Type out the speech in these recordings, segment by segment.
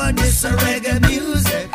this reggae music.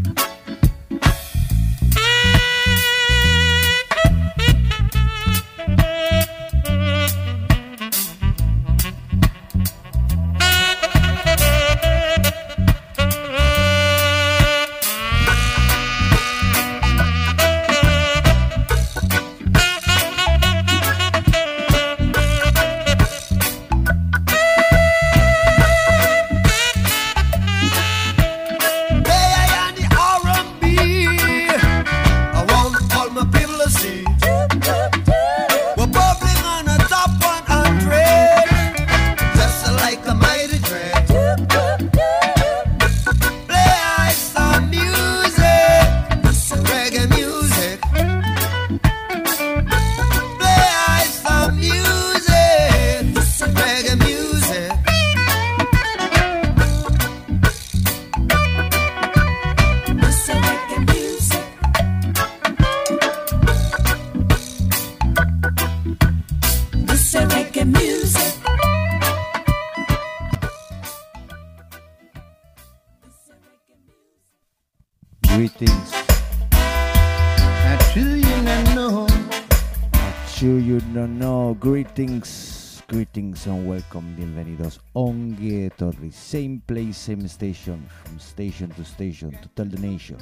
Greetings. Greetings and welcome, bienvenidos. Ongi etorri, same place, same station, from station to tell the nation.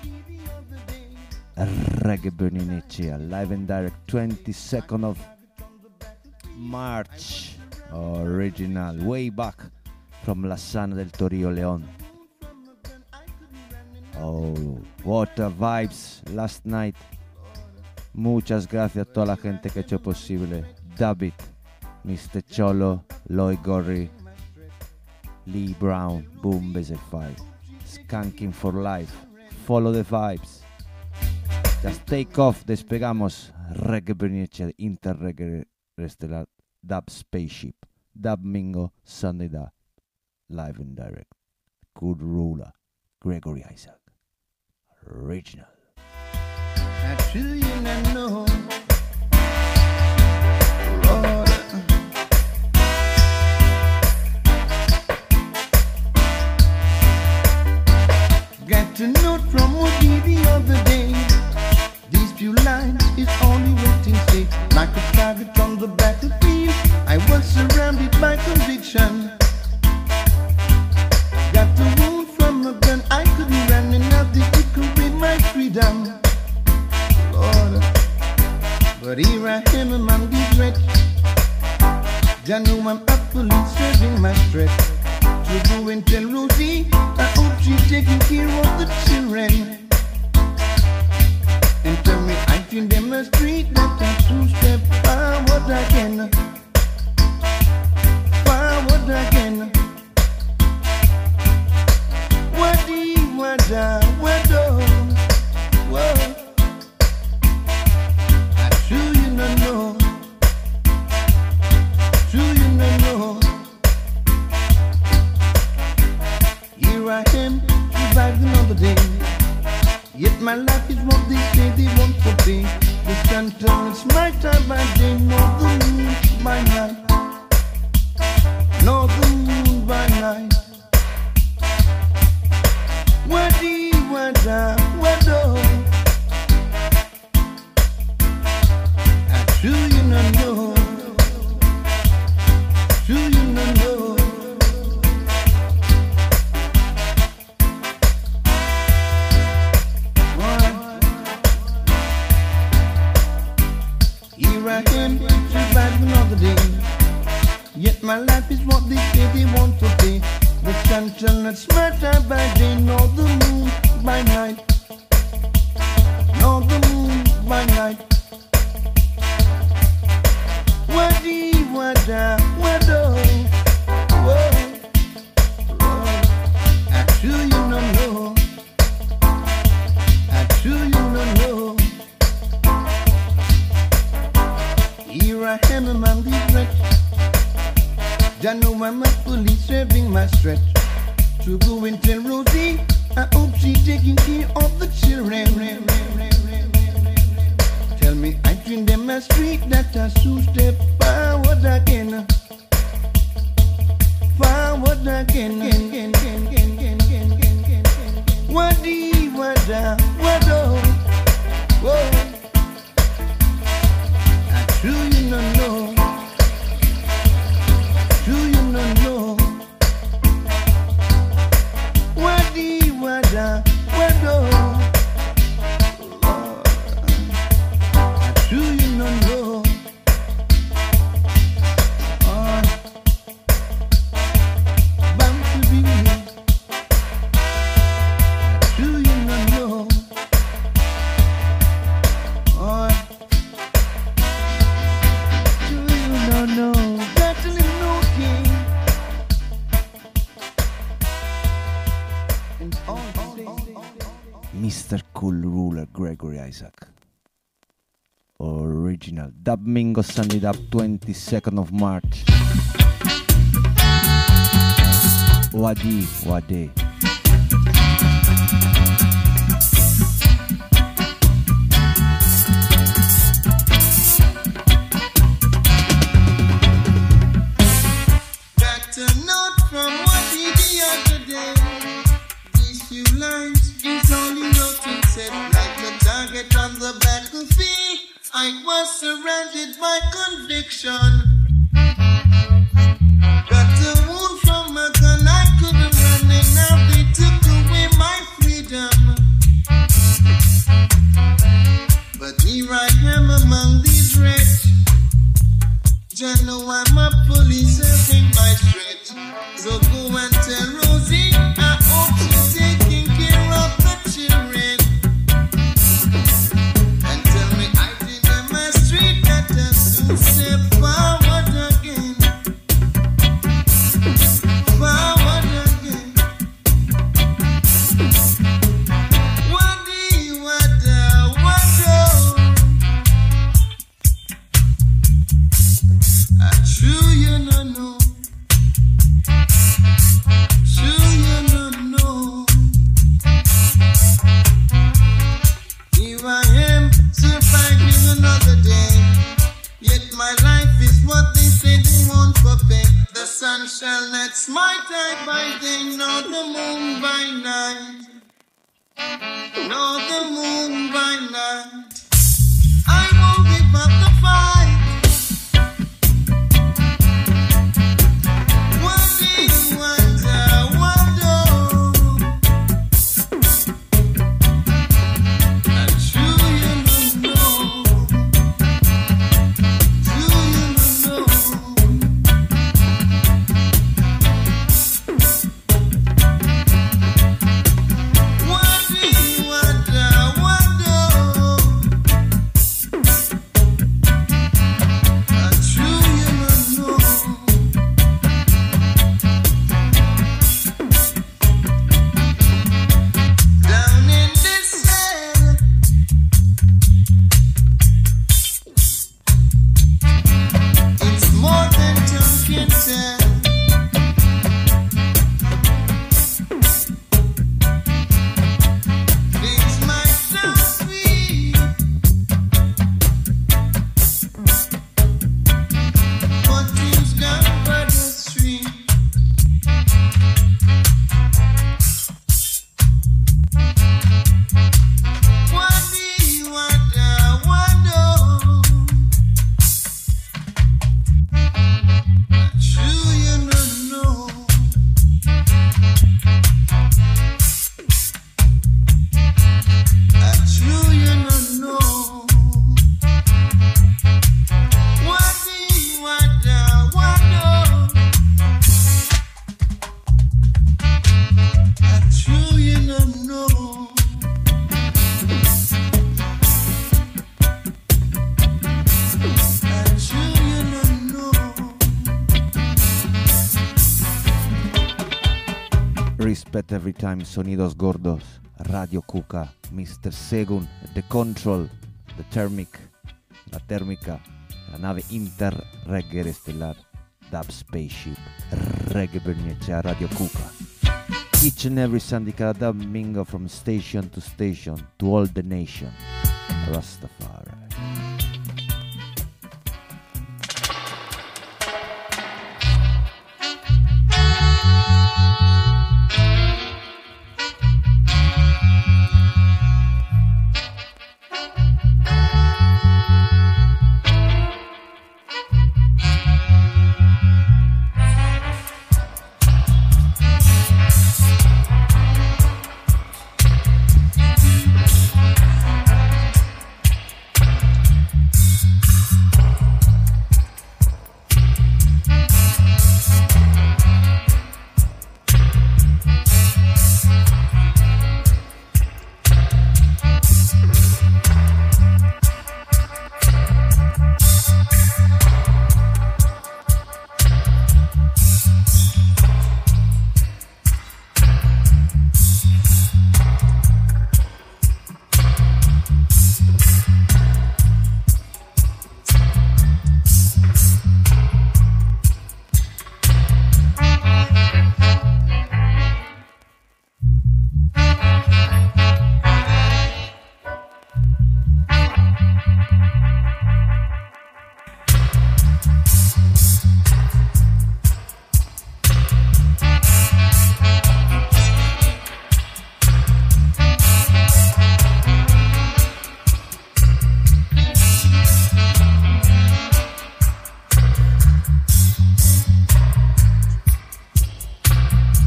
Reggae Burning Echea, live and direct, 22nd of March, original, way back from La Sana del Torrio, León. Oh, what a vibes last night. Muchas gracias a toda la gente que ha hecho posible. David, Mr. Cholo, Lloyd Gorry, Lee Brown, Boom Basic 5, Skanking for Life, Follow the Vibes. Just take off, despegamos. Reggae Bernice, Inter Reggae Restelar, Dub Spaceship, Dub Mingo, Sunday Dub, live and direct. Good ruler, Gregory Isaac, original. I truly know, Lord. Got to note from Woody the other day. These few lines is only waiting state. Like a target on the battlefield, I was surrounded by conviction. Got the wound from a gun, I couldn't run enough to could with my freedom. Lord, but here I am among these wretch. I know I'm up police serving my threat. To go and tell Rosie, I hope she's taking care of the children. And tell me I can demonstrate that I should step forward again. Forward again. Wado. Whoa. I true you no know. True you no know. Here I am, survived another day. Yet my life is what they say they want to be. The sun turns my time by day, nor the moon by night. Nor the moon by night. Wado. I true you no know. True you no know. Here I am, survived another day. Yet my life is what they say they want to be. The sun shall not smother by day, nor the moon by night. Nor the moon by night. Wado. Whoa. I true you no know. I true you no know. Here I am among these wretch. I know I'm a police serving my stretch. To go and tell Rosie, I hope she's taking care of the children. Tell me I treat them as street that I should step forward again. Forward again. Mr. Cool Ruler Gregory Isaac. Original Dub Mingo Sunday Dub 22nd of March. Wadi Wade. Got a note from Wadi the other day. These few lines is all he wrote and said, like a target on the battlefield. I was surrounded by conviction. Got a wound from a gun, I couldn't run, and now they took away my freedom. But here I am among these wretches. I know I'm a police serving my stretch. So go and tell Rosie, I hope she's taking care of the children. And tell me I did demonstrate that I soon step forward again. Forward again. Wadi, wada, wado. True, you no know. True, you no know. Here I am, surviving another day. Yet my life is what they say they want for pay. The sun shall not smite I by day, nor the moon by night. Nor the moon by night. I won't give up the fight. Respect every time, Sonidos Gordos, Radio Cuca, Mr. Segun, The Control, The Thermic, La Térmica, la nave interreggae stellar, Dub Spaceship, Reggae Bernicea, Radio Cuca. Each and every Sunday, Dub Mingo from station to all the nation, Rastafari.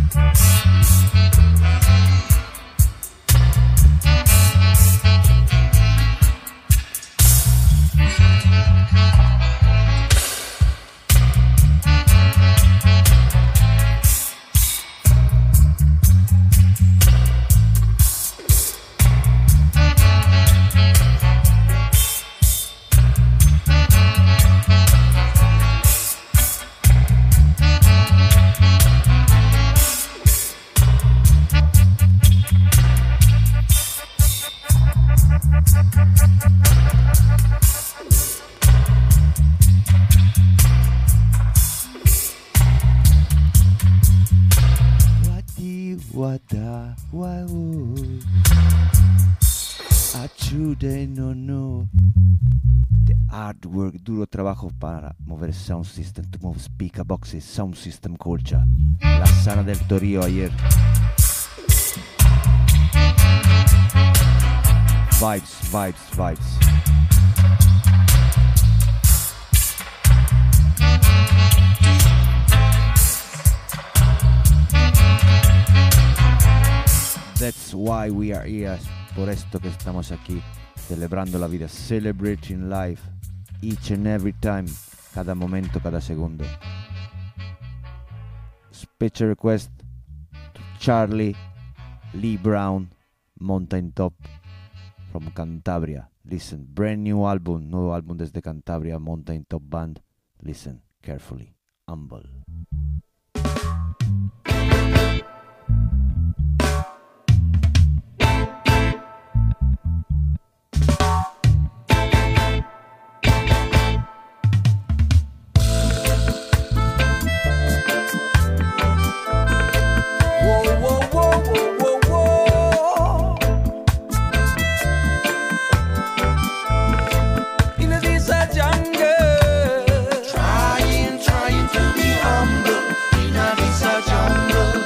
Wada, wow. Achude no no. The artwork, duro trabajo para mover sound system, to move speaker boxes, sound system culture. La sana del Torío ayer. Vibes, vibes, vibes. That's why we are here. Por esto que estamos aquí, celebrando la vida, celebrating life, each and every time, cada momento, cada segundo. Special request to Charlie Lee Brown, Mountain Top, from Cantabria. Listen, brand new album, nuevo álbum desde Cantabria, Mountain Top Band. Listen carefully. Humble. Trying to be humble in a this jungle.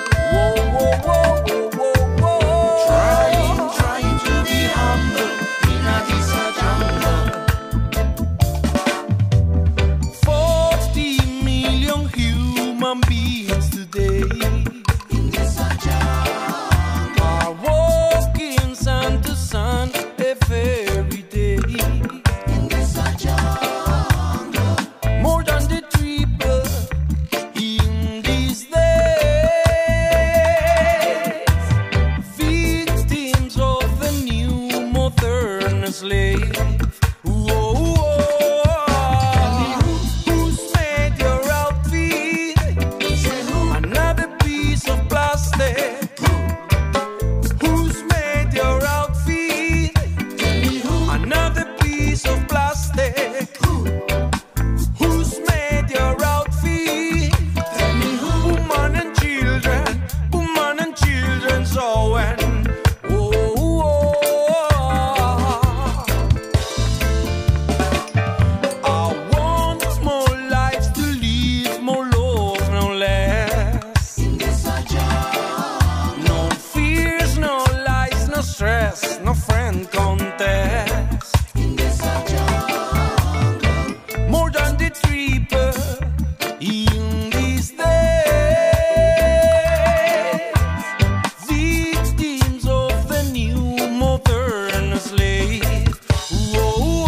Trying to be humble in a this jungle. 40 million human beings today in this jungle are walking sun to sun every day. In this jungle, more than the triple in these days, victims of the new modern slave. Whoa, who's made your outfit? Another piece of plastic. Who's made your outfit? Another piece of plastic. Who's made your outfit? Woman and children sewing. I want more lives to live, more love, no less. No fears, no lies, no stress, no friend contest. More than the triple in these days, victims of the new modern slave. Whoa.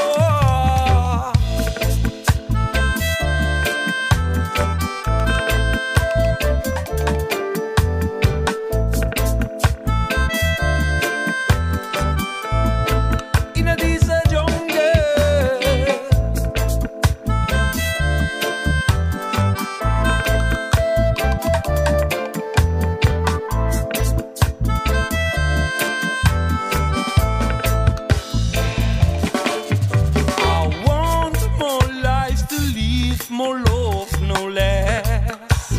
In a this jungle, I want more lives to live, more love, no less.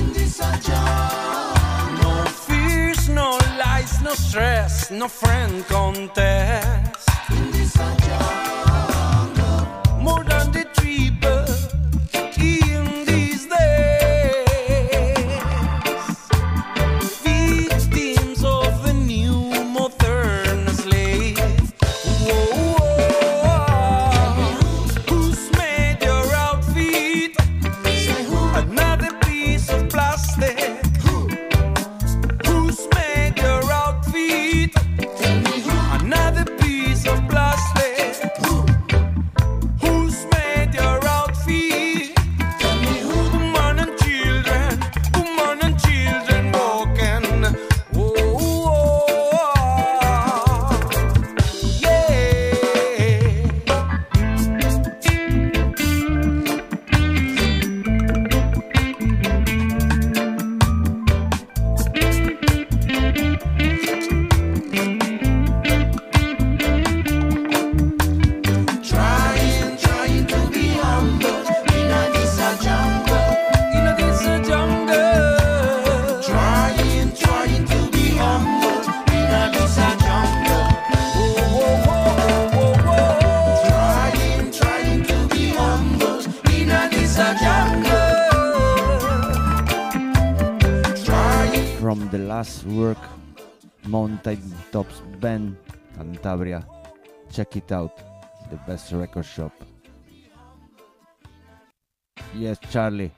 No fears, no lies, no stress, no friend contest. More than the triple in these days, victims of the new modern slave. Who's made your outfit? Another piece of plastic. from the last work, Mountain Tops Band, Cantabria. Check it out, the best record shop. Yes, Charlie.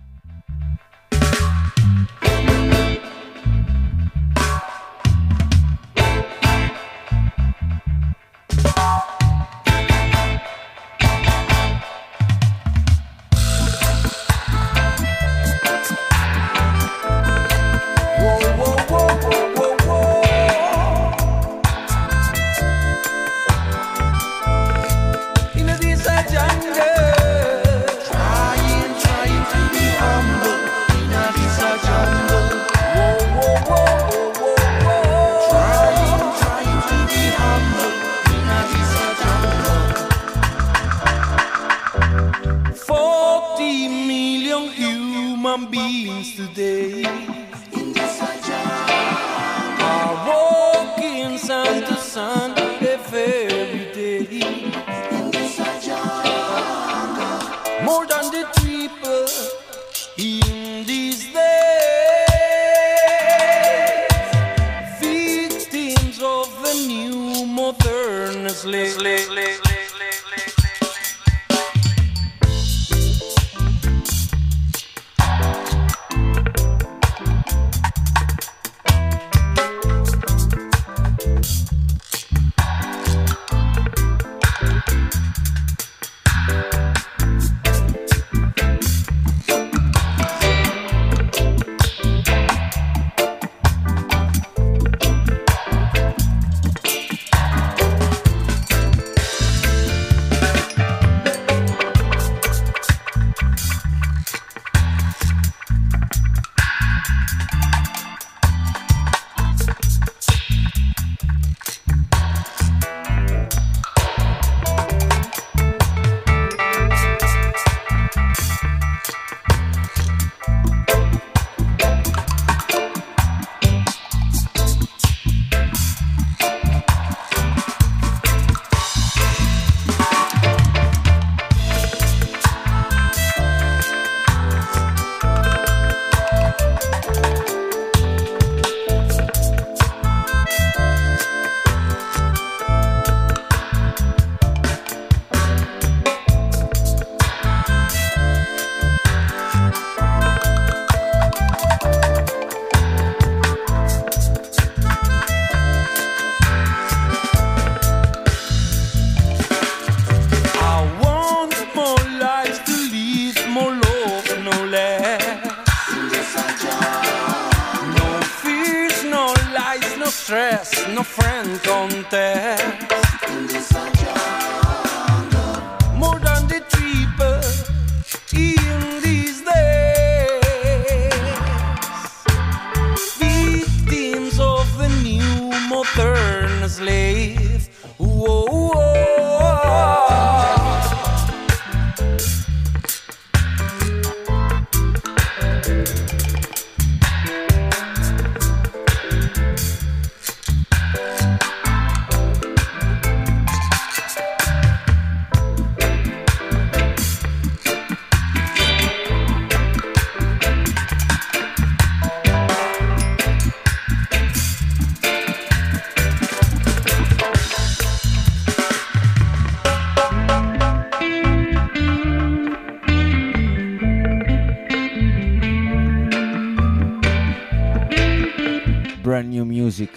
Brand new music,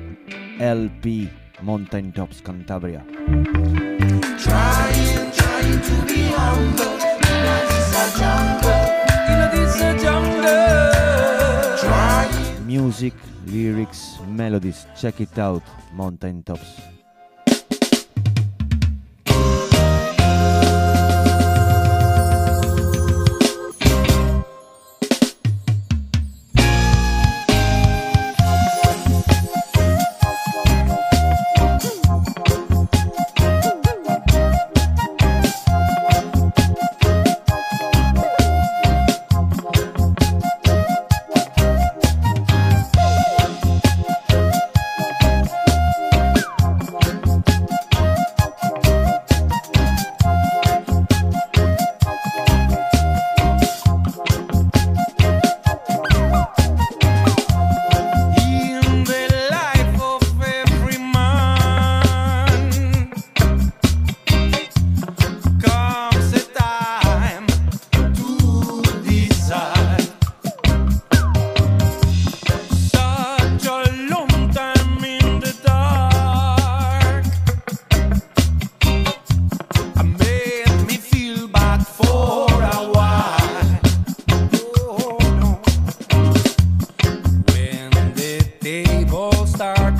LP, Mountain Tops Cantabria. Trying to be humble in this jungle. Trying. Music, lyrics, melodies, check it out, Mountain Tops.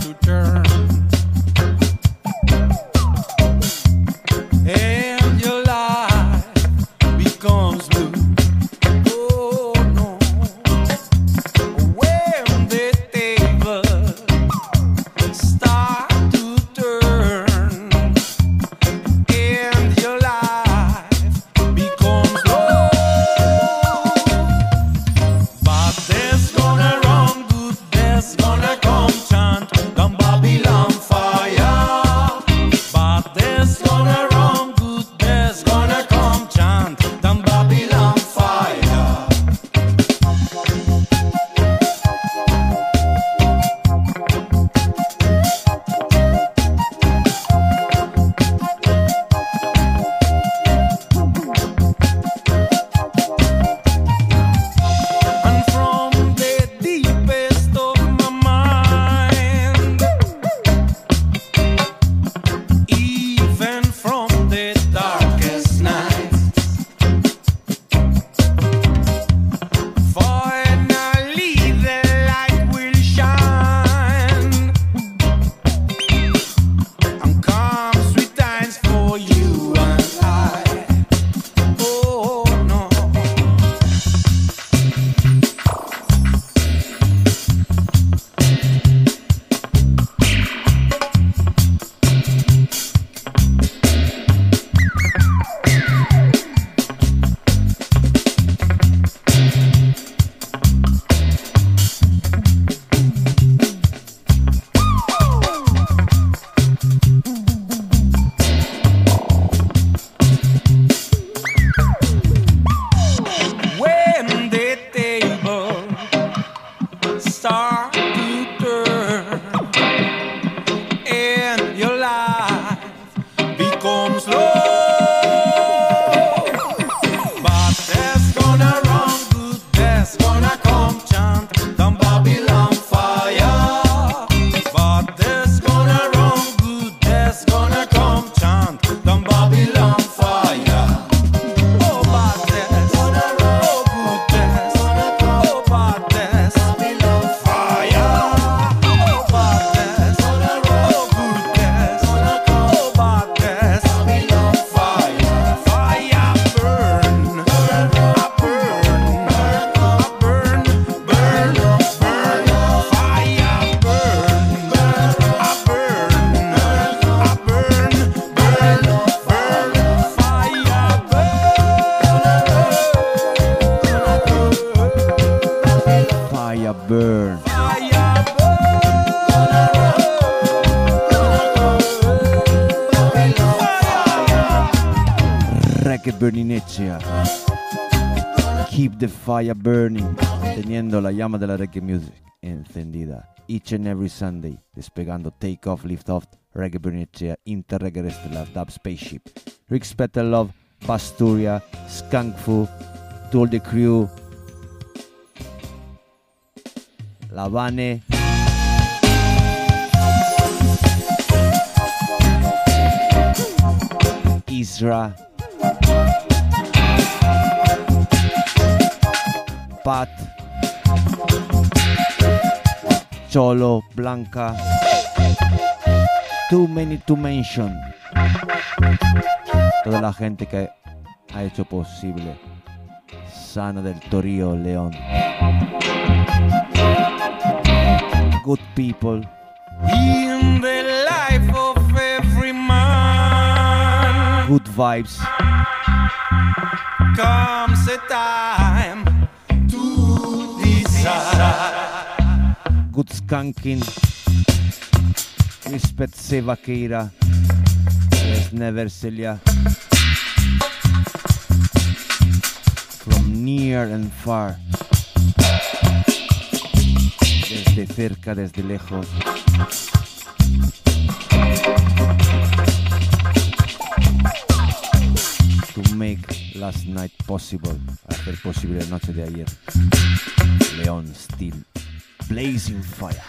to turn, and your life becomes blue. Oh no, when the tables start to turn, and your life becomes low. But there's gonna run good, there's gonna come chant down Babylon fire. But there's gonna run good, there's gonna come chant down Babylon fire. And from the deepest of my mind, even from the darkest nights, finally the light will shine, and come sweet times for you and I. Oh no. When the table start to turn, and your life becomes low. But there's gonna run good, there's gonna come chant down Babylon fire. But there's gonna run good, there's gonna come chant down Babylon fire. Oh, but there's oh goodness, oh but there's fire. Oh, but there's oh goodness, oh but there's fire. Fire burn, burn, burn, burn, burn, burn. Fire burn, burn, burn, burn, burn. Fire burn. Fire burn. Reggae Burninecea. Keep the fire burning. Teniendo la llama de la reggae music encendida. Each and every Sunday. Despegando Take Off, Lift Off, Reggae Burninecea, Interreggae Stellar, Dub Spaceship. Rick Love, Pasturia, Skunkfu, to all the crew. Lavane. Isra. Pat. Cholo, Blanca. Too many to mention. Toda la gente que ha hecho posible. Sana del Torío, León. Good people. In the life of every man, Good vibes. comes a time to decide. Good skanking. Respect Seva Keira. There's never Celia. From near and far. Desde cerca, desde lejos. To make last night possible. Hacer posible la noche de ayer. León still blazing fire.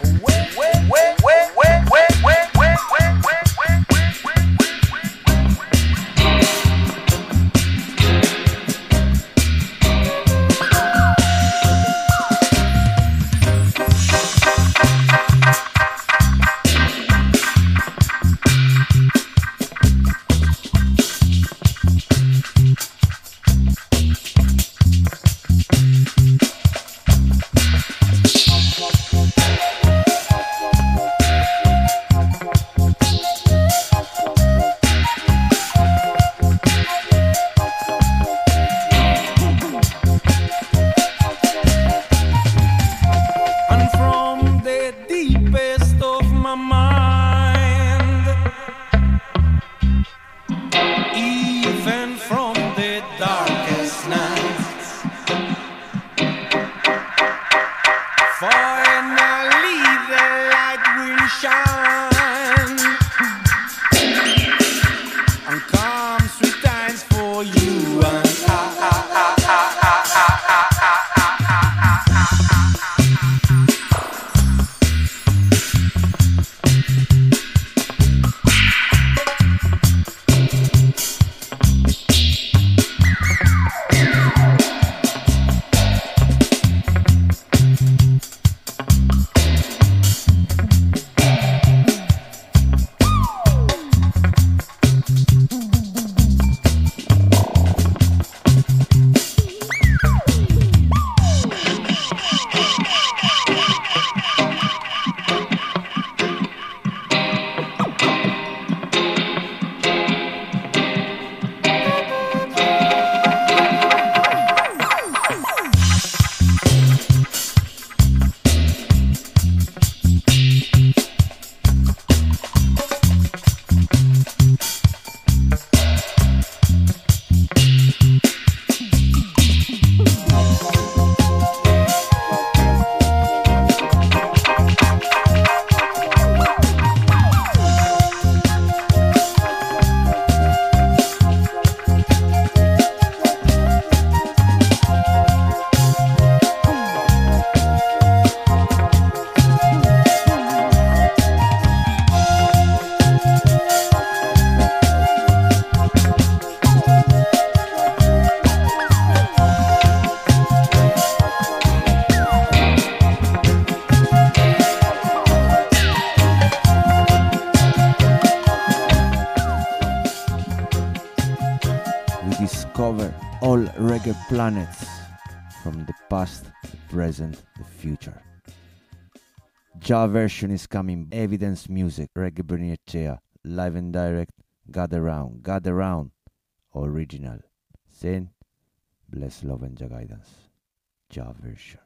reggae planets from the past, the present, the future. Ja version is coming, Evidence Music, Reggae Bernicea, live and direct, Gather Round, original. Sin, bless, love and Ja guidance. Ja version.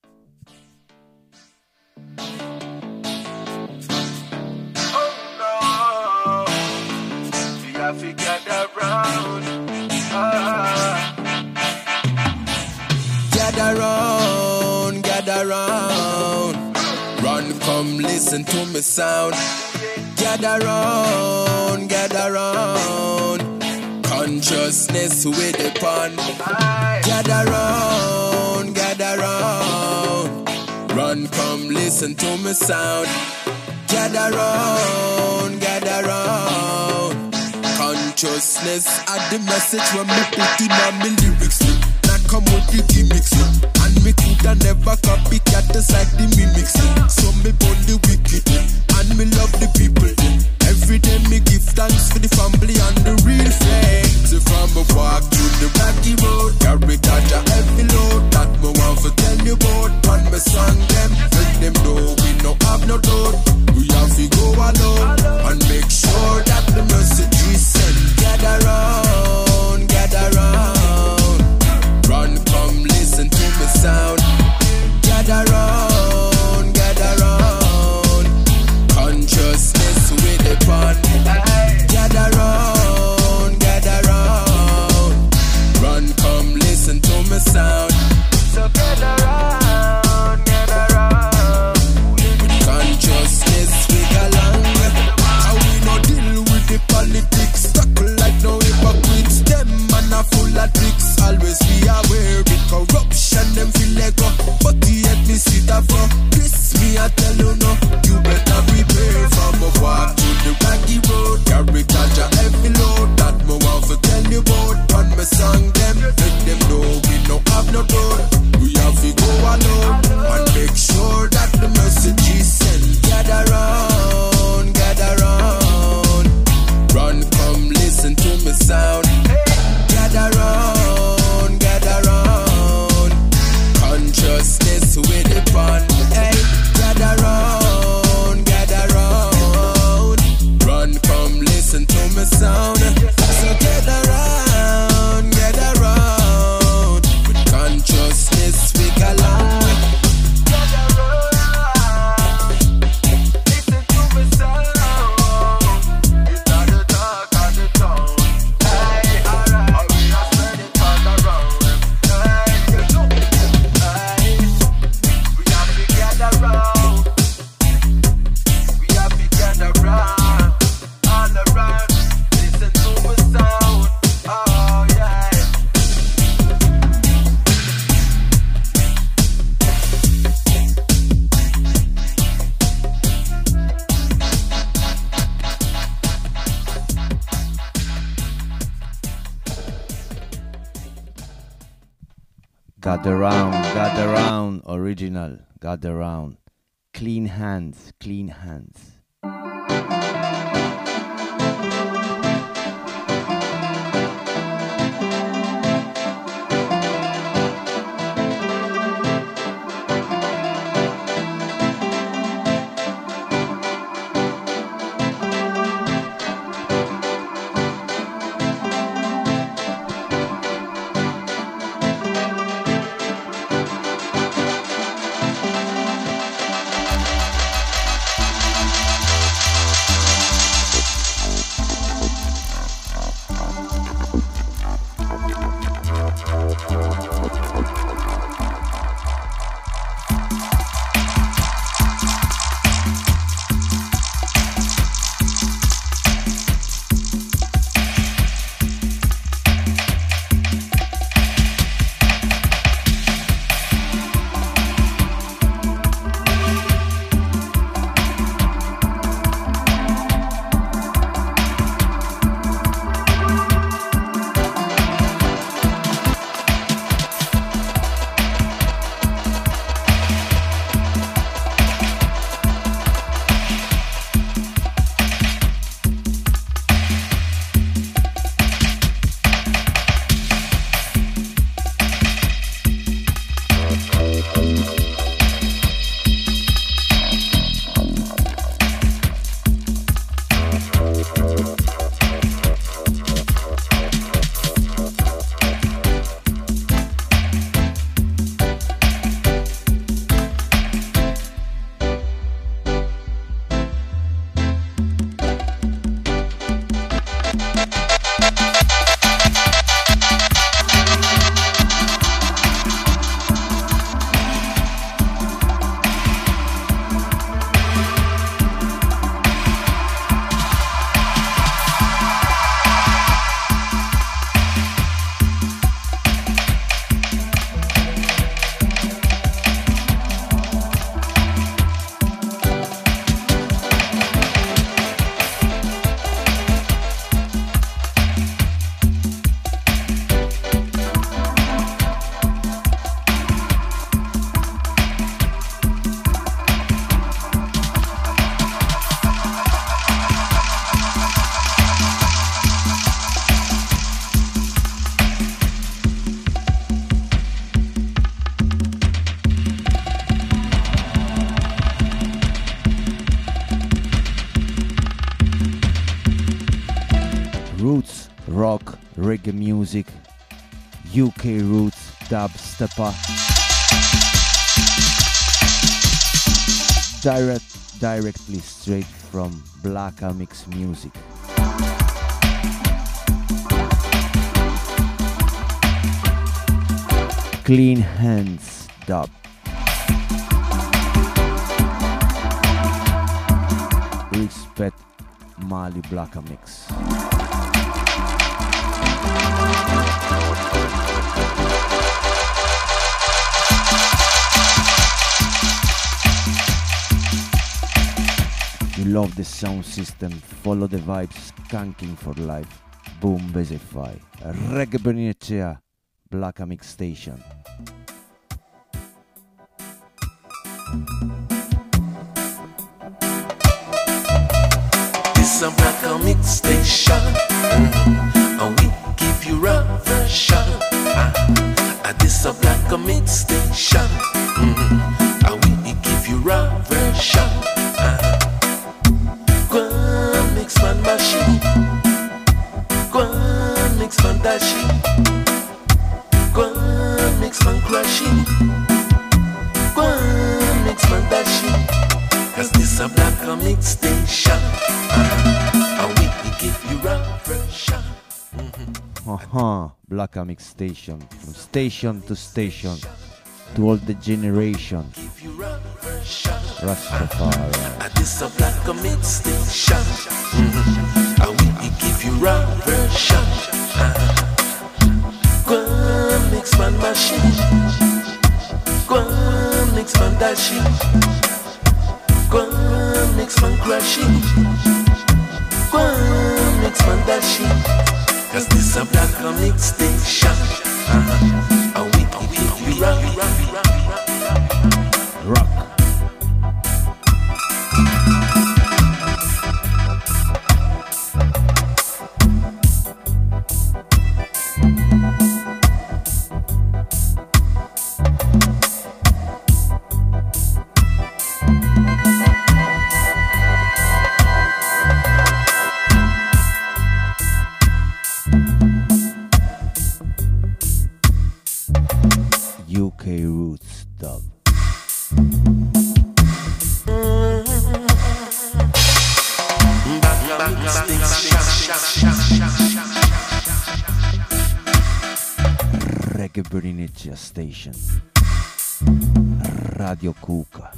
Have to gather round. Gather round. Run, come listen to me sound. Gather round. Consciousness with the pun. Gather round. Run, come listen to me sound. Gather round. Consciousness are the message when me put in on me lyrics. Now come with the gimmicks. And me coulda never copycat just like the mimics. So me born the wicked and me love the people. Every day me give thanks for the family and the real flex. From a walk to the rocky road, carry ganja heavy load. That me want to tell you about. When me song them, let them know we no have no load. We have to go alone and make sure that the message is sent. Gather round. Run, come listen to me sound. Gather round. Consciousness with the pun. Gather round. Run, come listen to me sound. So gather round. With consciousness we go along. How we no deal with the politics. Stuck like no hypocrites. Them man are full of tricks. Always be aware with corruption. Them feel like go. But yet me see that for this me I tell you no. You better prepare from a walk to the rocky road. Carry ganja heavy load. That me want to tell you about. On me song them, let them know we no have no road. We have to go alone and make sure that the message is sent. Gather round. Run, come listen to me sound. Gather round. Consciousness with the pun. Hey, gather round. Run, come listen to me sound. So gather round. With consciousness we go along. Gather round. Listen to me sound. You start to talk on the tone. Hey, alright. We are spread it all around. Hey, you know. Hey, we have to gather round. We have to gather round. All around. Listen to me sound. Oh, yeah. Gather round, original, gather round. Clean hands. roots rock, reggae music, UK roots dubstepper, directly straight from Black Mix Music. Clean Hands dub. Respect Mali Black Mix. You love the sound system, follow the vibes, skanking for life. Boom Bezify, Reggae Bernicea, Black Mix Station. This a Black Mix Station, and we give you a version. This a Black Mix Station, and we give you a version. Go on, mix man machine. Go on, mix man dashing. Go on, mix man crashing. Go on, mix man dashing. 'Cause this a Black Mix Station, and we give you a version. Black Mix Station, from station to station, to all the generation. Give you a version. Rastafari. This a Black Mix Station, and we give you a version. Go on, mix man machine. Go on, mix man dashing. Go on, mix man crashing. Go on, mix man dashing. 'Cause this a Black Mix Station, and we give you a Rock. UK Roots dub. Reggae Bernicea Station. Radio Kuka.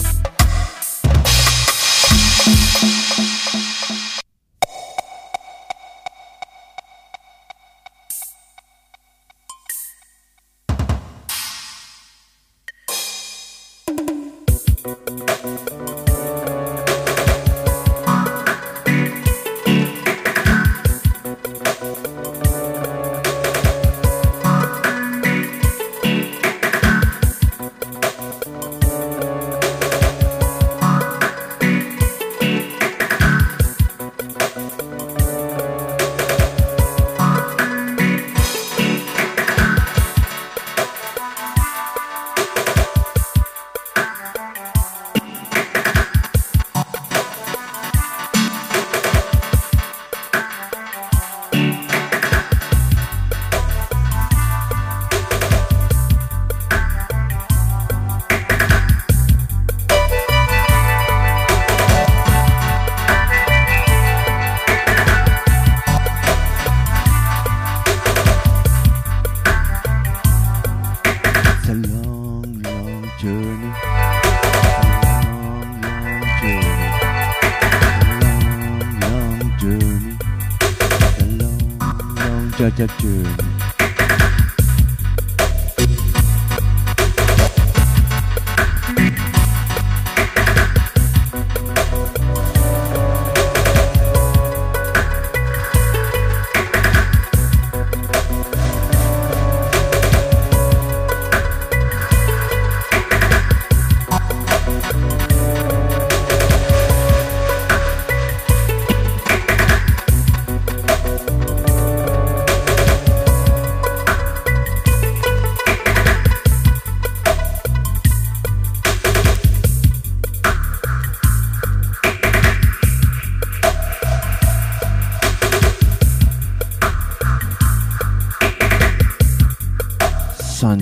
Journey.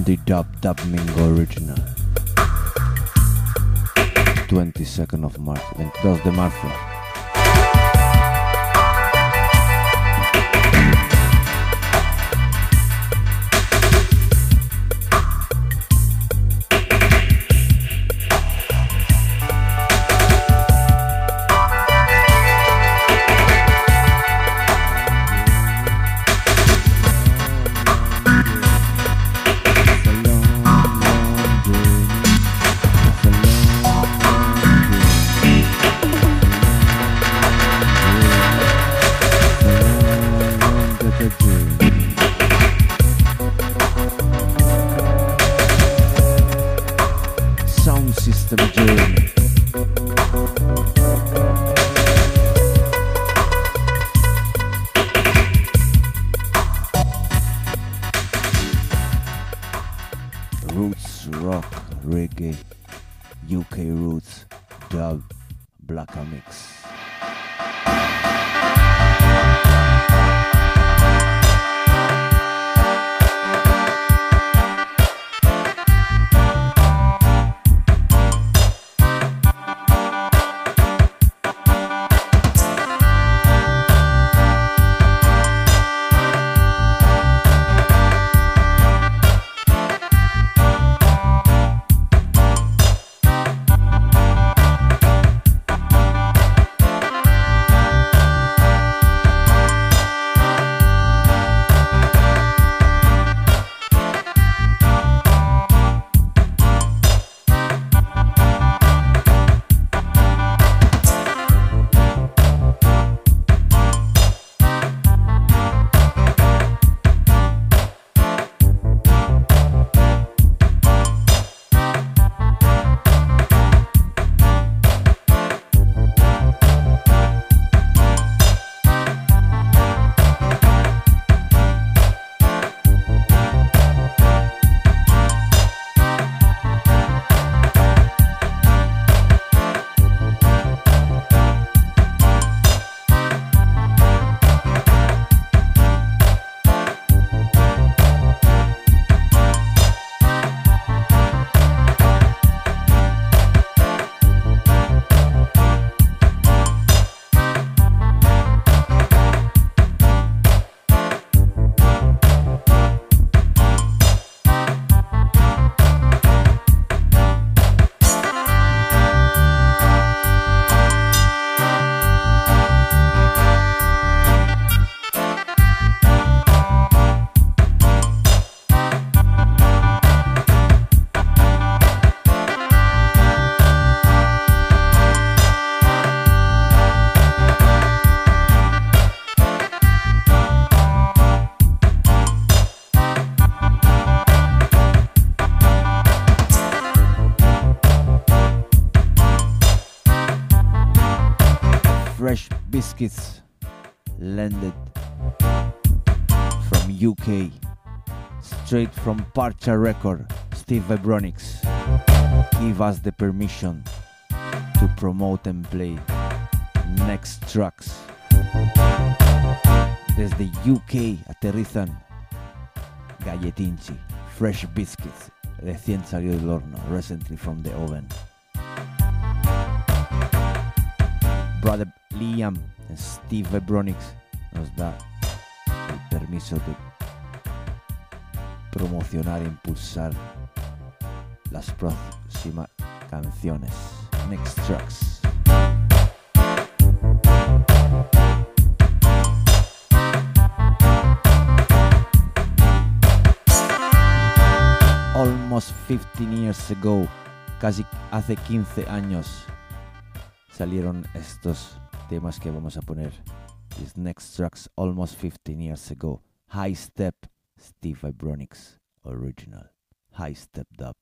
Dandy Dub Dub Mingo Original. 22nd of March, 22 de marzo. Roots, rock, reggae, UK roots, dub, black mix. Fresh Biscuits landed from UK, straight from Parcha Record. Steve Vibronics give us the permission to promote and play next tracks. Desde UK aterrizan Galletinchi, Fresh Biscuits, recién salió del horno, recently from the oven. Brother Liam and Steve Vibronics nos da el permiso de promocionar e impulsar las próximas canciones, next tracks. Almost 15 years ago, casi hace 15 años, salieron estos temas que vamos a poner. These next tracks, almost 15 years ago. High Step, Steve Vibronics, original. High Step Dub.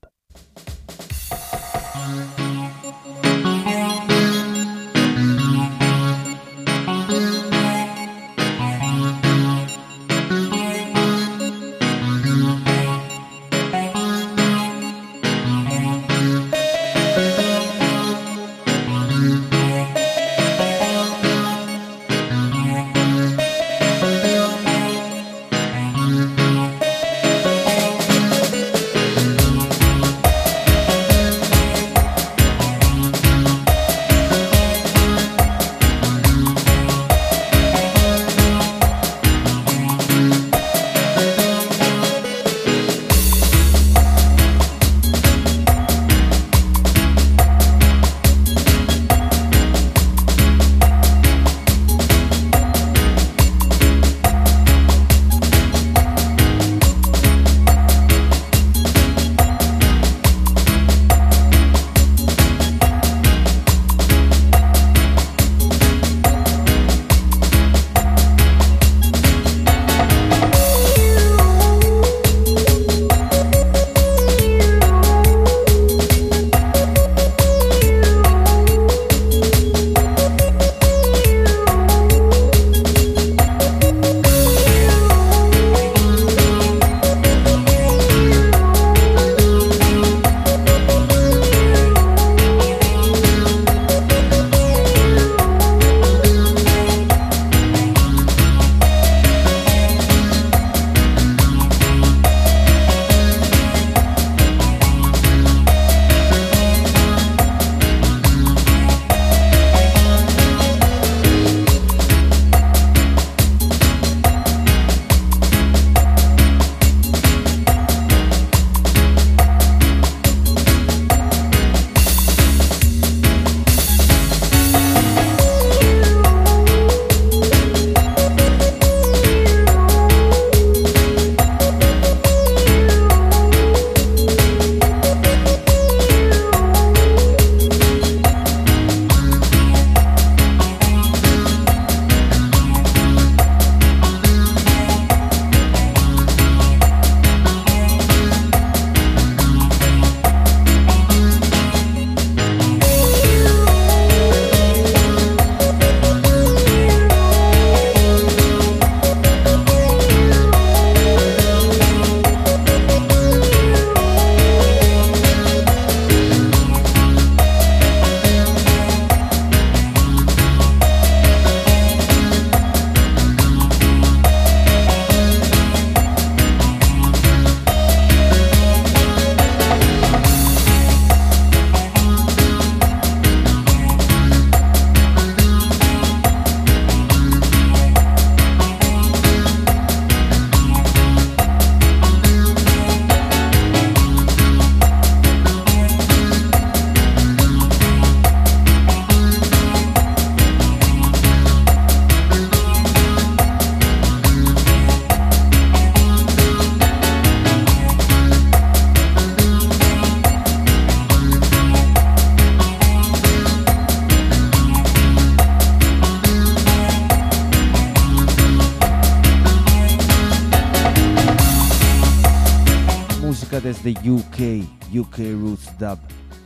desde UK Roots Dub.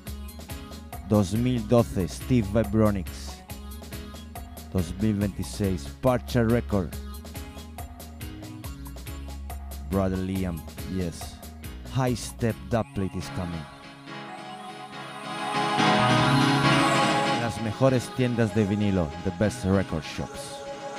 2012 Steve Vibronics. 2026 Parcha Record. Brother Liam, yes. High Step Dubplate is coming. Las mejores tiendas de vinilo, the best record shops.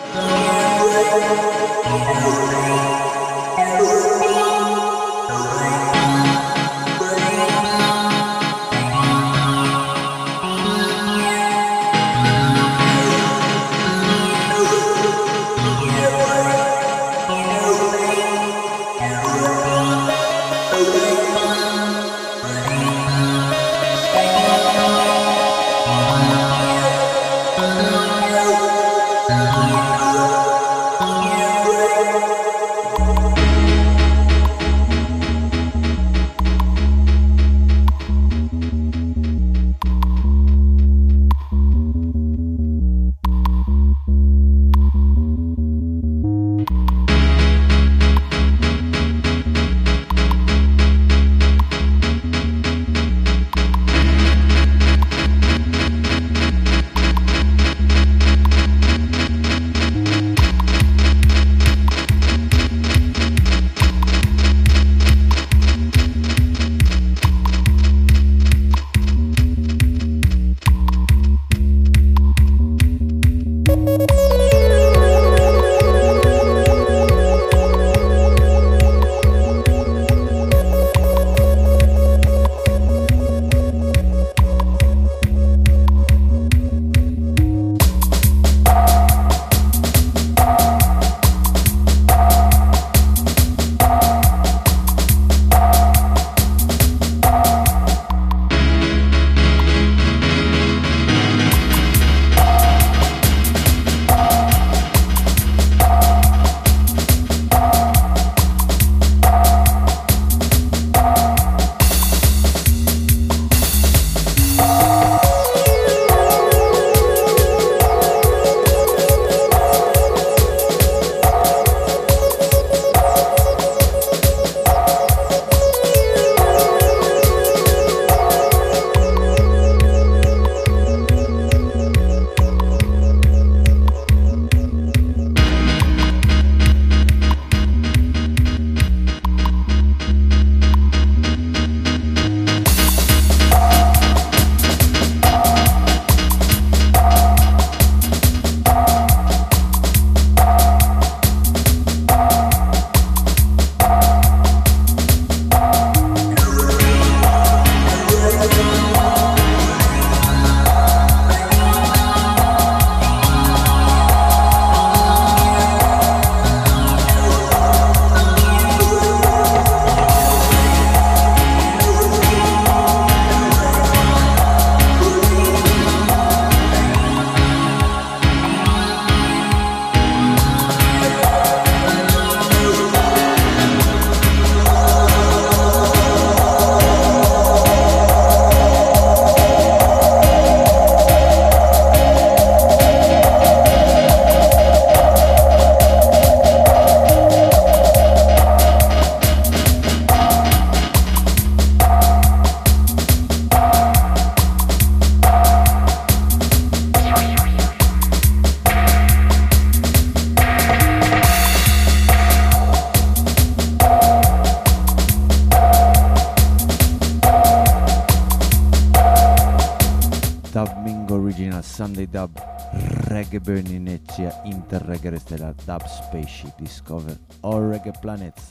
Sunday Dub, Reggae Burning Eccia, Inter-Reggae Stellar Dub Spaceship, Discover all reggae planets.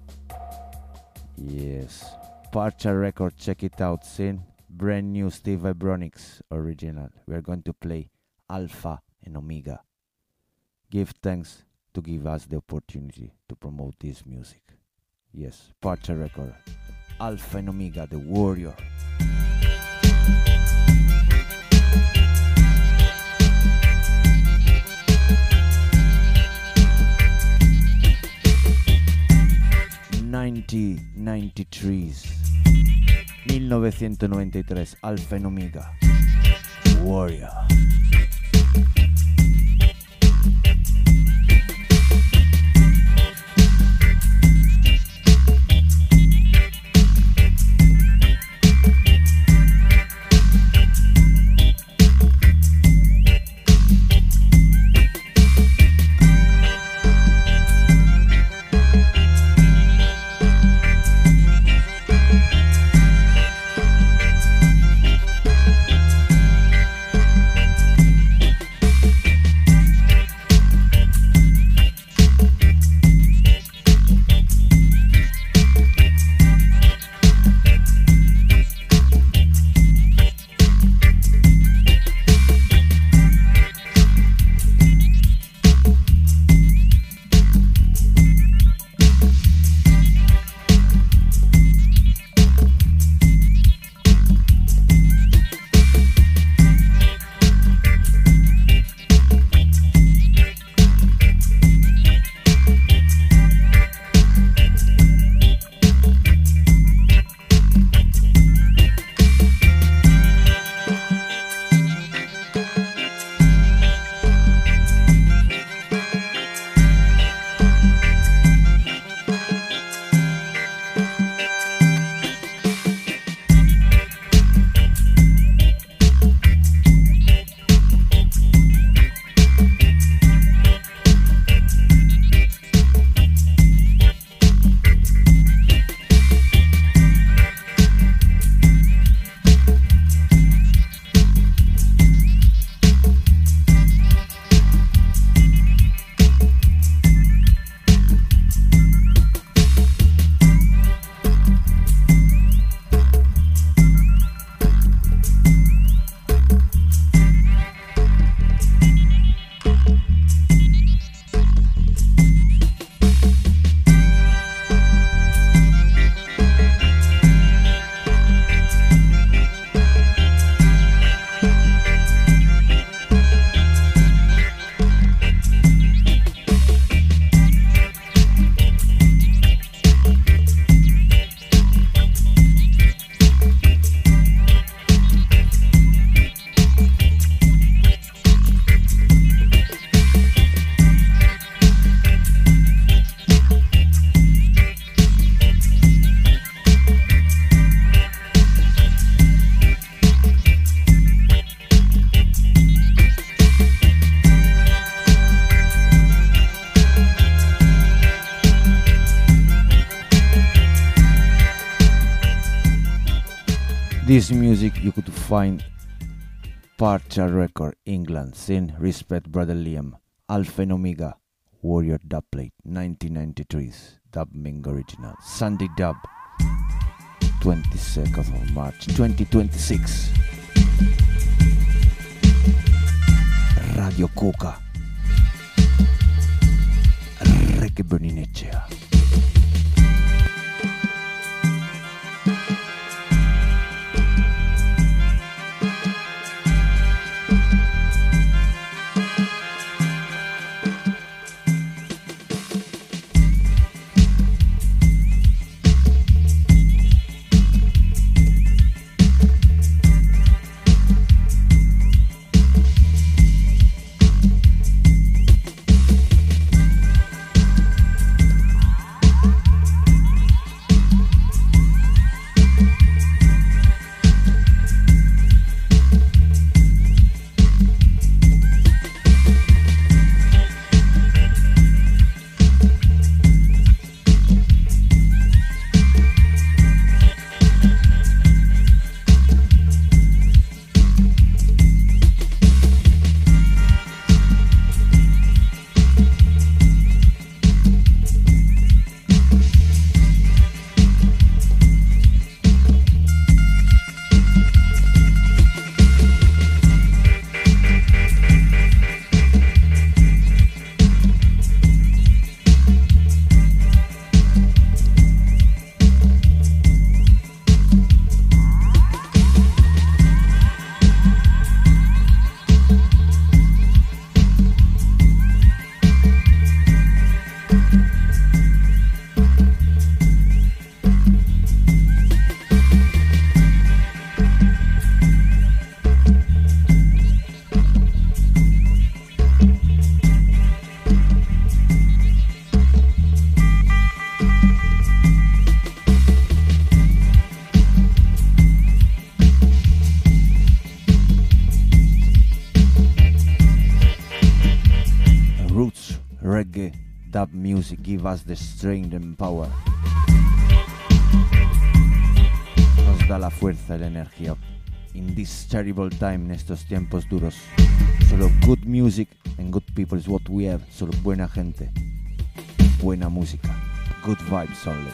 Yes, Parcha Record, check it out, sin. Brand new Steve Vibronics original. We are going to play Alpha and Omega. Give thanks to give us the opportunity to promote this music. Yes, Parcha Record, Alpha and Omega, the warrior. ...1993... ...1993... Alpha and Omega... Warrior... This music you could find Parcha Record, England, Sin, Respect, Brother Liam, Alpha and Omega, Warrior Dubplate, 1993's Dub Ming Original, Sunday Dub, 22nd of March, 2026. Radio Coca, Reggae Berninecea. Dub music give us the strength and power. Nos da la fuerza y la energía. In this terrible time, en estos tiempos duros, solo good music and good people is what we have. Solo buena gente, buena música, good vibes only.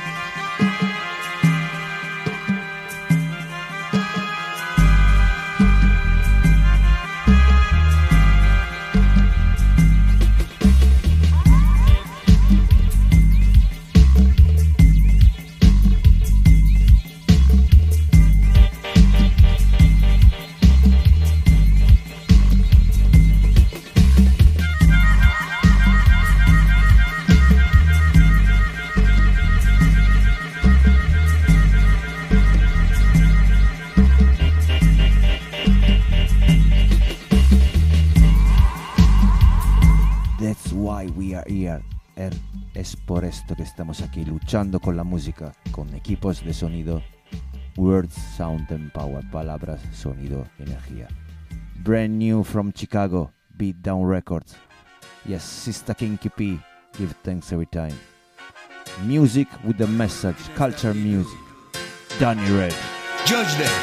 Es por esto que estamos aquí luchando con la música, con equipos de sonido, words, sound and power, palabras, sonido, energía. Brand new from Chicago, Beatdown Records. Yes, Sister Kinky P, give thanks every time. Music with a message, culture music. Danny Red. Judge them.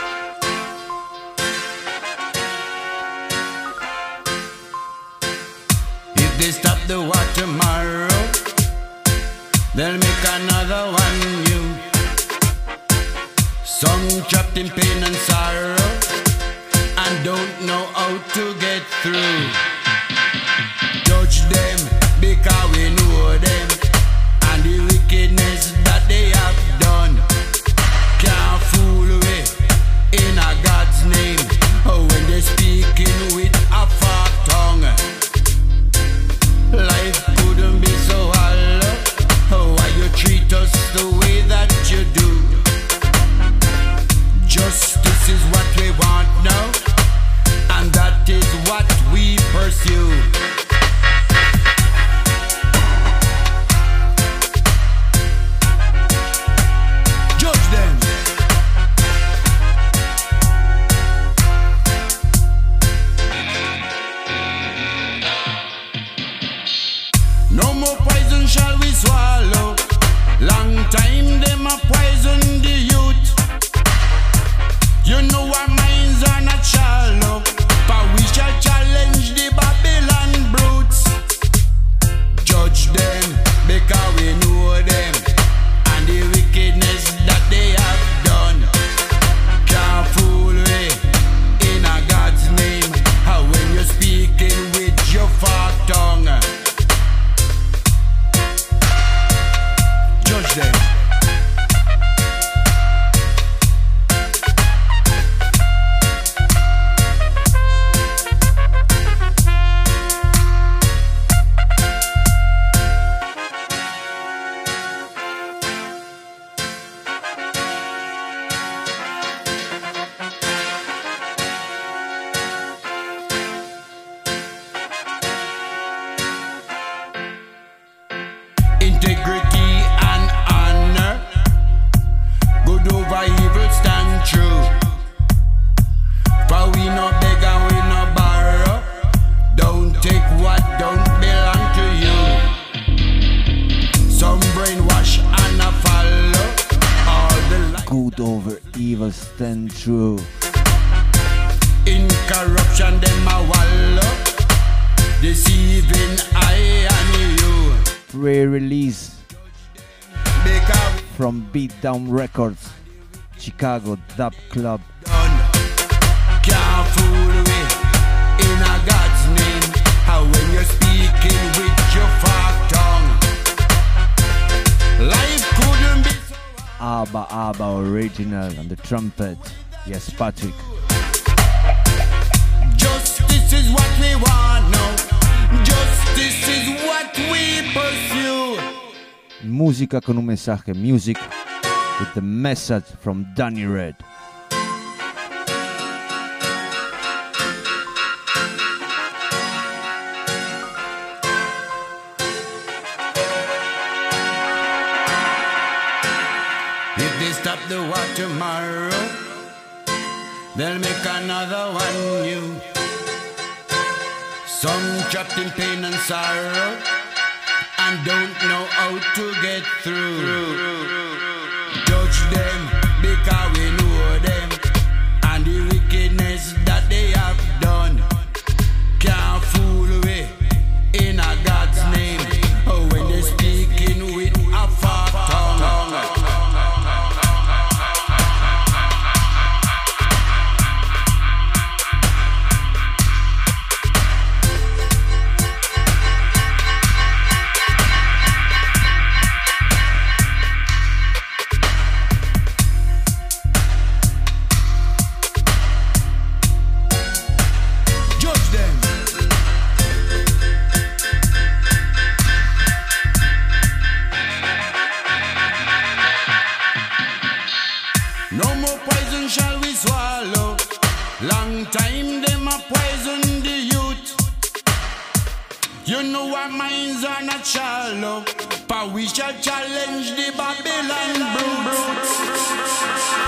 If they stop the war tomorrow, they'll make another one new. Some trapped in pain and sorrow and don't know how to get through. Judge them because we know them and the wickedness that they have done. Can't fool away in a God's name when they're speaking with a far tongue. Life couldn't be so hollow. Why you treat us the way that you do? Justice is what we want now, and that is what we pursue. Judge them. No more poison shall we swallow. Long time them a poison the youth. true. In corruption, them a wallow, deceiving I and you. Pre-release Because from Beatdown Records, Chicago Dub Club. done, can't fool me in a God's name. How when you're speaking with your fat tongue, life couldn't be so. Abba Abba original on the trumpet. Yes, Patrick. Justice is what we want now. Justice is what we pursue. Música con un mensaje. Music with the message from Danny Red. If they stop the war tomorrow, they'll make another one new. Some trapped in pain and sorrow and don't know how to get through. Judge them because we know them and the wickedness that they have done. Can't fool we in a God's name. Oh, when they're speaking with a fat tongue. No more poison shall we swallow. Long time them a poison the youth. You know our minds are not shallow, but we shall challenge the Babylon brutes.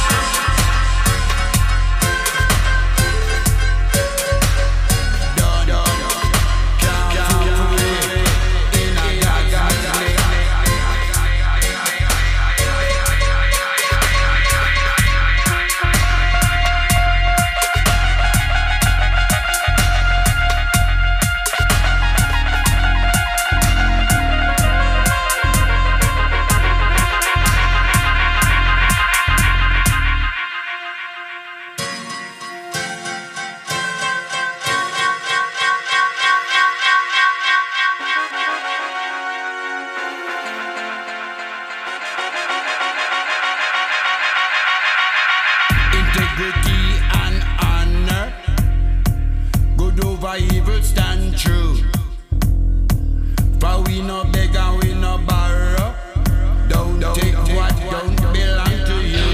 Integrity and honor, good over evil stand true. For we no beg and we no borrow. Don't take what don't belong to you.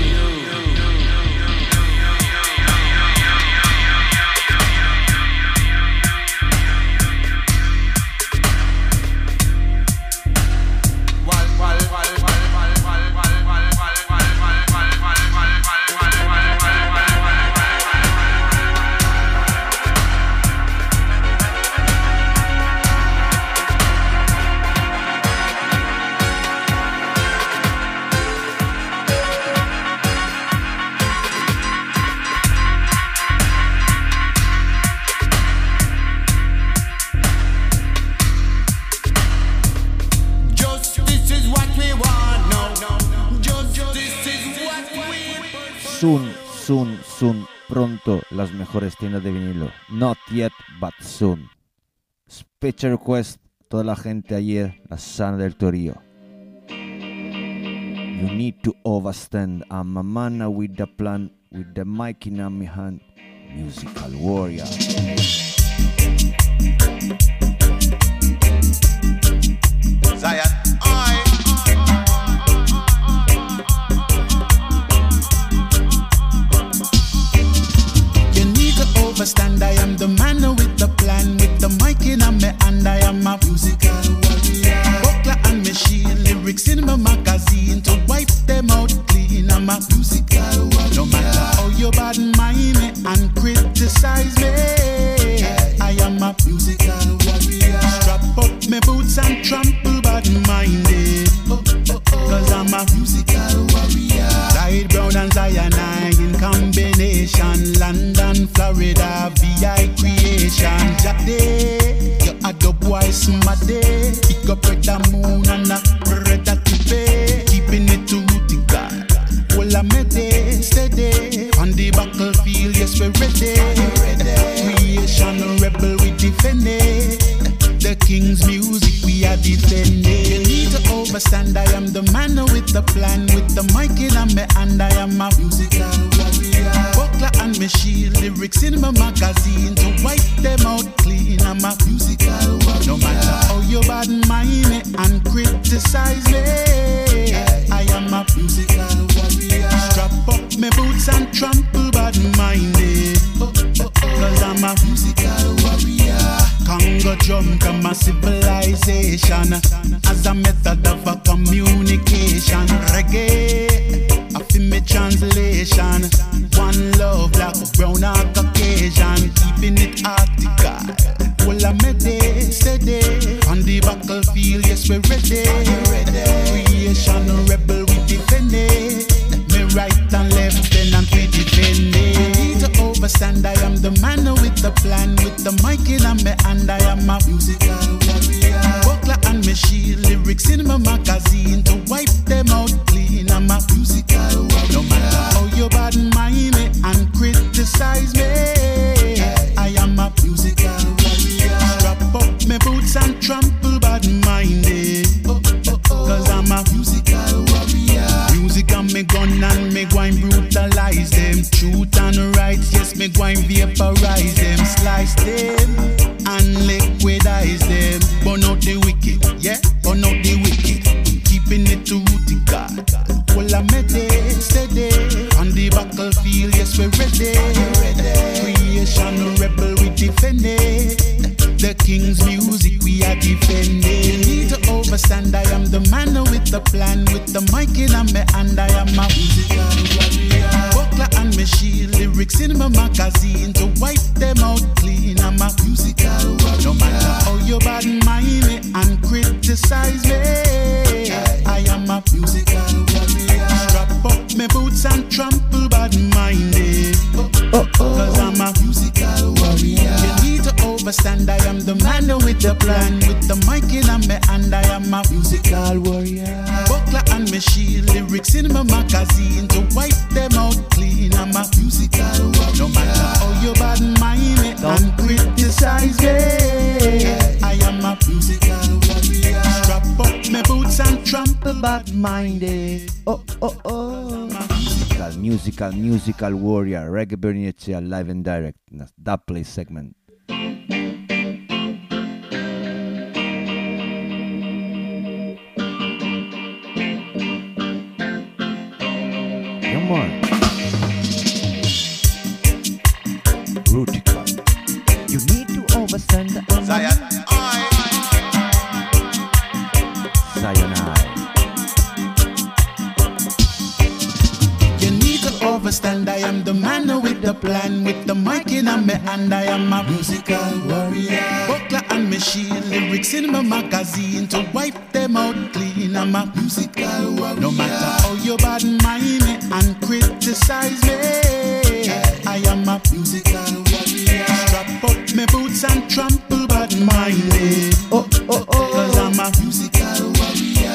Soon, pronto las mejores tiendas de vinilo. Not yet, but soon. Special request, toda la gente ayer, la sana del Torío. You need to overstand. I'm a man with the plan, with the mic in my hand. Musical warrior. Zion. Understand I am the man with the plan, with the mic in my hand. I am a musical warrior. Buckler and machine, lyrics in my magazine to wipe them out clean. I'm a musical warrior. No matter how you bad mind me and criticize me, my day. Pick up red the moon and a red the tipe. Keeping it to rooty God. All I made day, steady. On the battlefield, yes we're ready. Creation rebel we defend it. The king's music we are defending. You need to overstand. I am the man with the plan, with the mic in my hand. I am a musical warrior. Buckler and my shield, lyrics in my magazine to wipe them out clean. I'm a musical warrior. No matter how you bad mind me and criticize me, I am a musical warrior. Strap up my boots and trample bad minded. Cause I'm a musical warrior. Congo drum come a civilization as a method of a communication. Reggae, I feel me translation. One love, black, brown, or Caucasian. Keeping it article. Well, I'm ready, steady. On the battlefield, yes, we're ready. Creation rebel, we defend it. Me right and left, then and we defend it. Need to overstand, I am the man with the plan, with the mic in my hand. I am a musical warrior. Buckler and my shield, lyrics in my magazine to wipe them out clean. I'm a musical warrior. No matter how you bad mind me and criticize me, I am a musical warrior. Strap up my boots and trample bad minded. Cause I'm a musical warrior. Music and me gun and me gwine brutalize them. Truth and right, yes, me gwine vaporize them. Slice them and liquidize them. Burn out the wicked, yeah, burn out the wicked. Keeping it to rooty God. Well, I'm ready, steady. On the battlefield, yes, we're ready. Creation rebel, we defend it. The king's music, we are defending. You need to overstand, I am the man with the plan, with the mic in my hand. I am a musical warrior. Buckler and my shield, lyrics in my magazine to wipe them out clean. I'm a musical warrior. No matter how you bad mind me and criticize me, I am a musical warrior. Strap up my boots and trample bad minded. Cause I'm a musical warrior. You need to overstand, I am the man with the plan, with the mic in my hand. I am a musical warrior. Buckler and my shield, lyrics in my magazine to wipe them out clean. I'm a musical warrior. No matter how you bad mind me and criticize me, I am a musical warrior. Strap up my boots and trample bad minded. Musical warrior. Reggae Bernicea live and direct. That play segment. Come on. Rutical. You need to understand the Zion. Sayonara. You need to overstand, I am the man with the plan, with the mic in my hand. I am a musical warrior. Buckler and my shield, lyrics in my magazine to wipe them out clean. I'm a musical warrior. No matter how you bad mind me and criticize me, I am a musical warrior. Strap up my boots and trample bad minded. Cause I'm a musical warrior.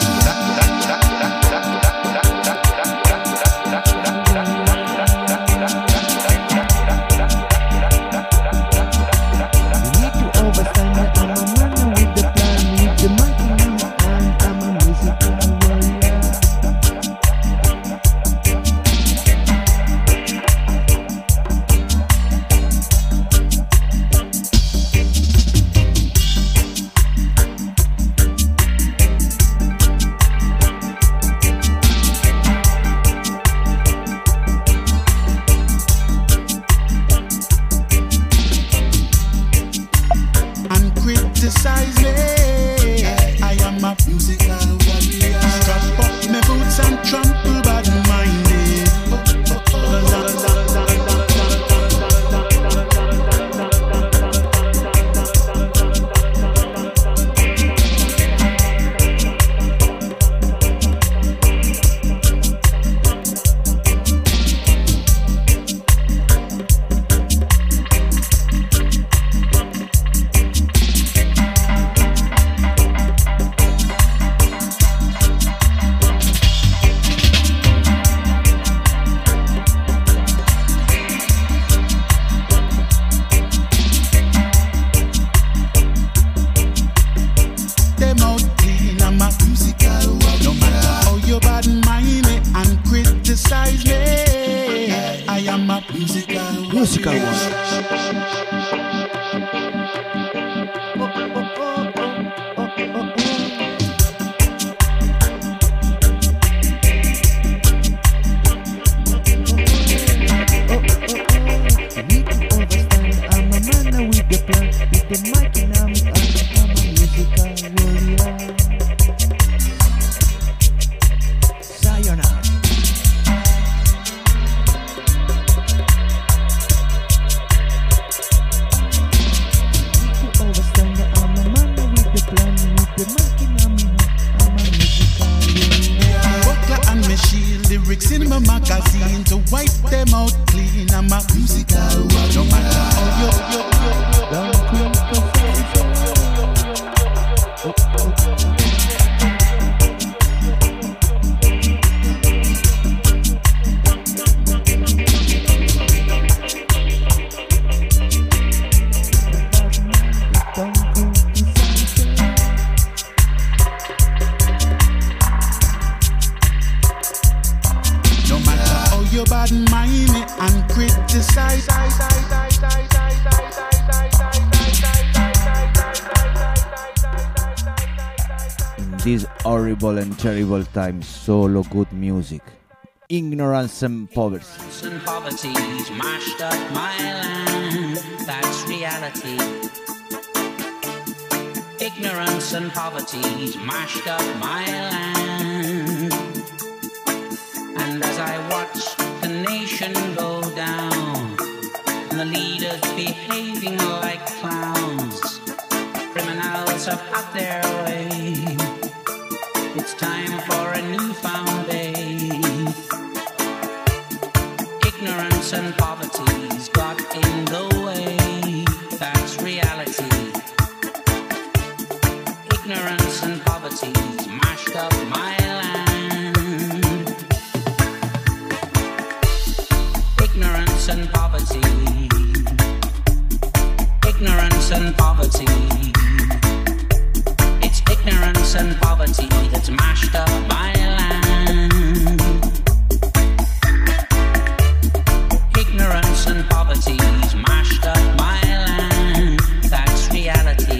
mic and I'm a musical warrior. Sayonara. I'm a man with the plan, with the mic and I'm a musical warrior. Buckler and me shield, lyrics in my magazine to wipe them out clean. I'm a musical warrior. No matter how you Don't close the no matter how you bad mind me and criticize. In these horrible and terrible times, solo good music. Ignorance and poverty. And poverty's mashed up my land, that's reality. Ignorance and poverty's mashed up my land. And as I watch the nation go down, and the leaders behaving like clowns, criminals have had their way. It's time for a newfound day. Ignorance and poverty's got in the way, that's reality. Ignorance and poverty's mashed up my land. Ignorance and poverty. Ignorance and poverty. It's ignorance and poverty that's mashed up my land. Ignorance and poverty's mashed up my land, that's reality.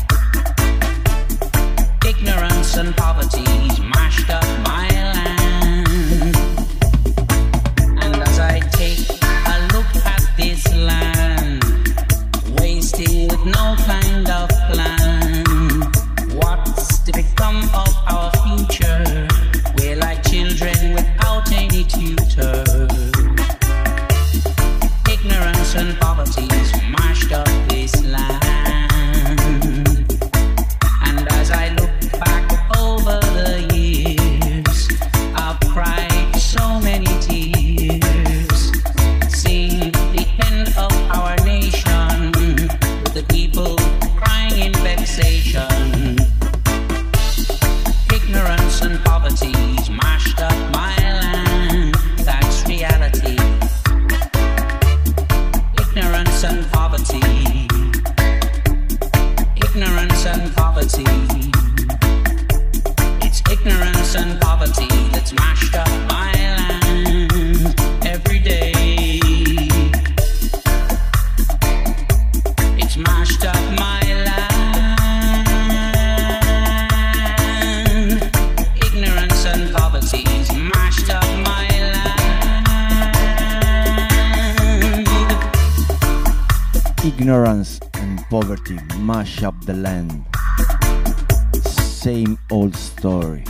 Ignorance and poverty's mashed up my land. And as I take a look at this land, wasting with no kind of plan, what's to become of our future? We're like children without any tutor. Ignorance and poverty's mashed up this land. And as I look back over the years, I've cried so many tears, seeing the end of our nation, with the people crying in vexation. Ignorance and poverty's mashed up my land, that's reality. Ignorance and poverty. Ignorance and poverty. It's ignorance and poverty that's mashed up my land every day. It's mashed up my land. Ignorance and poverty's mashed up my land. Ignorance and poverty mash up the land. Same old story.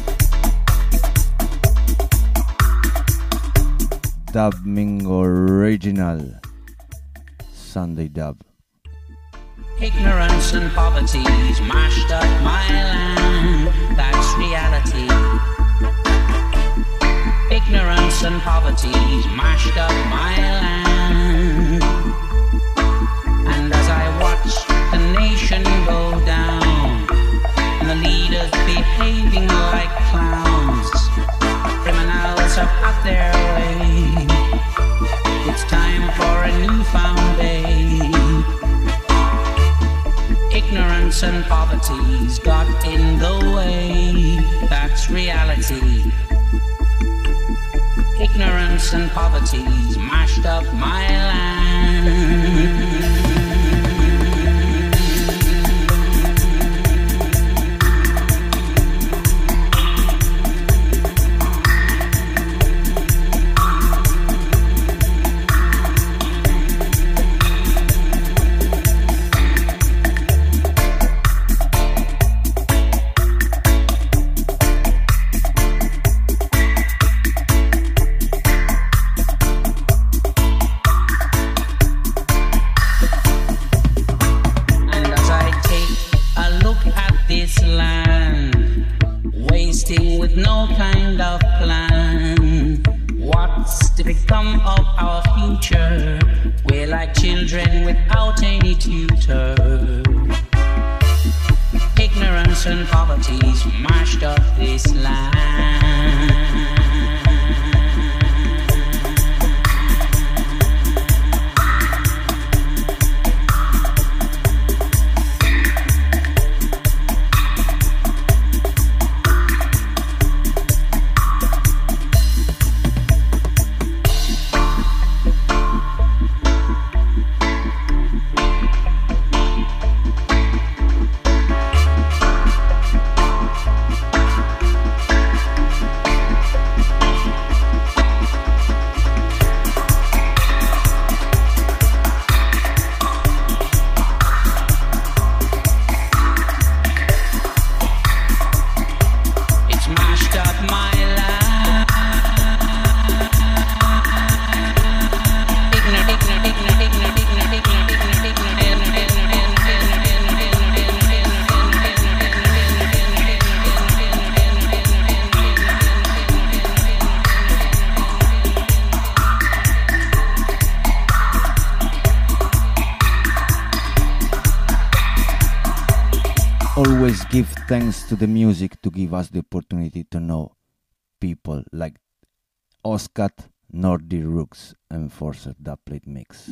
Dubbing original. Sunday dub. Ignorance and poverty's mashed up my land, that's reality. Ignorance and poverty's mashed up my land. And as I watch the nation go down, and the leaders behaving like clowns, criminals have had their way. It's time for a newfound day. Ignorance and poverty's got in the way, that's reality. Ignorance and poverty's mashed up my land. with no kind of plan. What's to become of our future? We're like children without any tutor. Ignorance and poverty's mashed up this land. Always give thanks to the music to give us the opportunity to know people like Oscat, Nordy Rooks, and Forcer Dubplate Mix.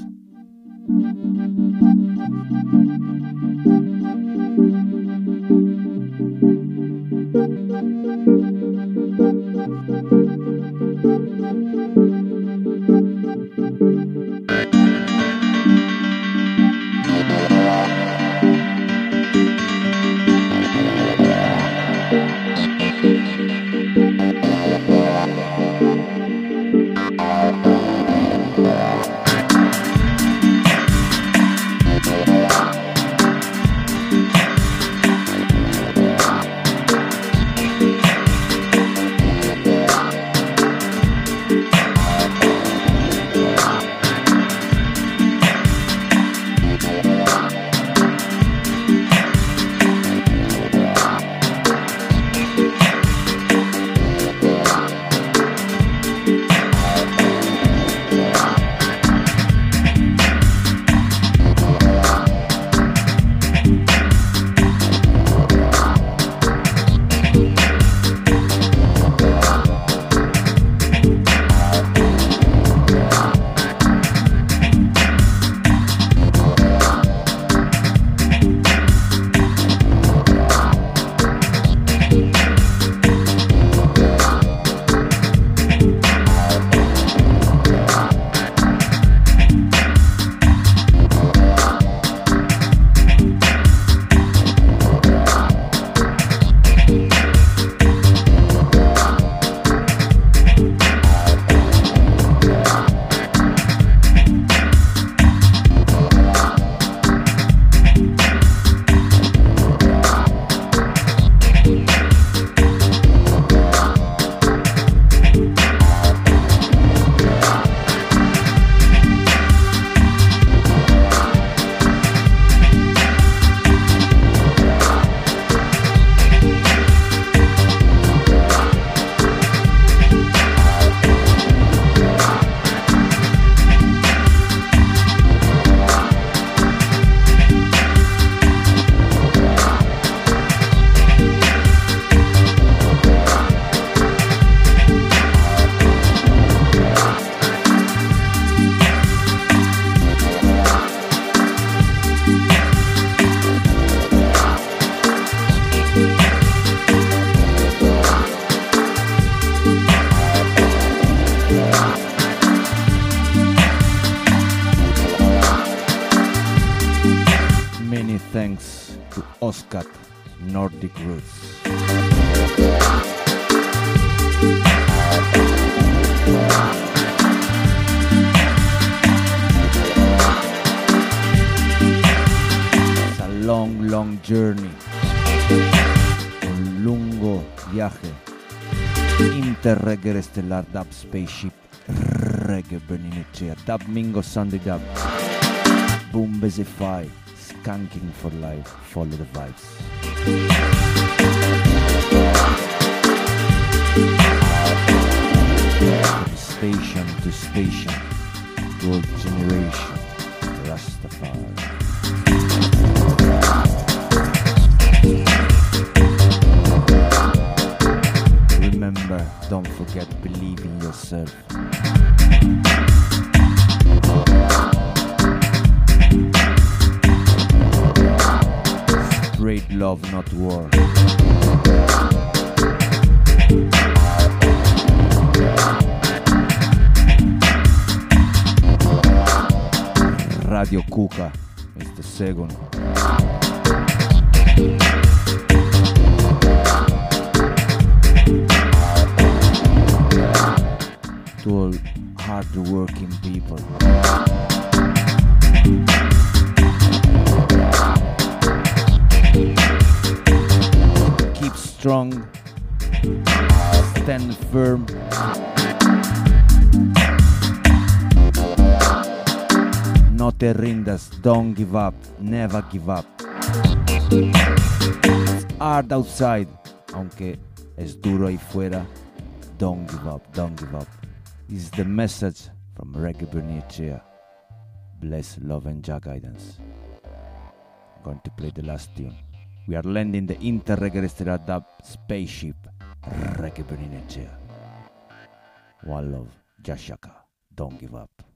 Thanks to Oscat, Nordic Roots. It's a long journey, un lungo viaje interreggae stellar dub spaceship reggae Berninecea dub mingo Sunday dub boom basify skanking for life, follow the vibes. station to station, gold generation, Rastafari. Remember, don't forget, believe in yourself. Spread love, not war. Radio Kuka, Mr. Segun. To all hard-working people. Keep strong, stand firm. No te rindas, don't give up, never give up. It's hard outside, aunque es duro ahí fuera. Don't give up, don't give up. This is the message from Reggae Bernicea. Bless, love and Jah guidance. I'm going to play the last tune. We are landing the Interreggae Dub spaceship, Reggae Bernicea. One love, Jah Shaka, don't give up.